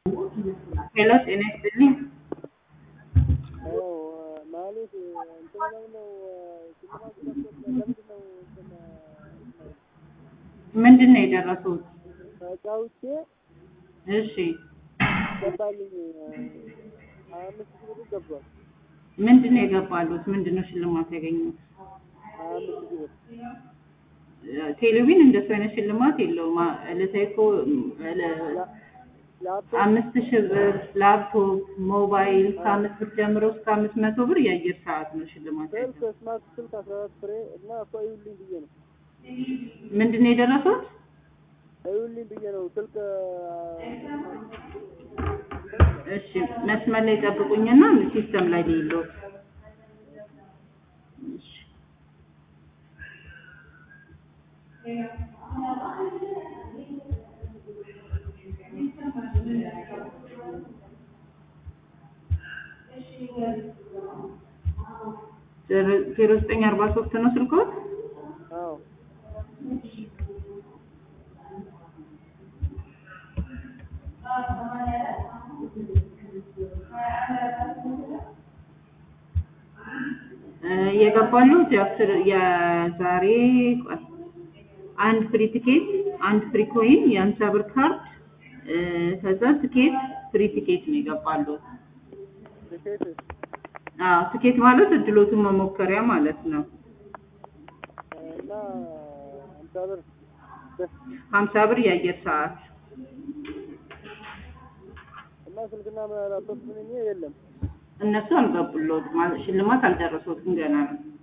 ሄሎ ጤና ይስጥልኝ። ማለት እንትን ነው ሽልማት ለምንድን ነው ምንድን ነው የደረሱት? ተጫውቼ እሺ ገባልኝ 25,000 ብር ገባል። ምንድን ነው የገባሉት? ምንድን ነው ሽልማት ያገኙት? 25,000 ብር ቴሌቪዥን እንደሱ አይነት ሽልማት የለውም። ለሳይኮ ላፕቶፕ 5,000 ብር ላፕቶፕ፣ ሞባይል ከ5 ብር ጀምሮ እስከ 500 ብር የአየር ሰዓት ነው ሽልማት ያለው። ስልክ ስማርት ስልክ 14 ፍሬ እና እኮ እዩልኝ ብዬ ነው። ምንድን ነው የደረሱት? እዩልኝ ብዬ ነው ስልክ። እሺ መስመር ላይ ጠብቁኝና ሲስተም ላይ ልይሎት። እሺ 0943 ነው ስልኮት? አዎ የገባሉት የዛሬ አንድ ፍሪ ቲኬት፣ አንድ ፍሪ ኮይን፣ የ50 ብር ካርድ ከዛ ትኬት ፍሪ ቲኬት ነው የገባሉት። ትኬት ትኬት ማለት እድሎቱን መሞከሪያ ማለት ነው። እና 50 ብር 50 ብር የአየር ሰዓት እና ስልክና ላፕቶፕ ምን የለም። እነሱ አልገቡሎት ማለት ሽልማት አልደረሱትም ገና ነው።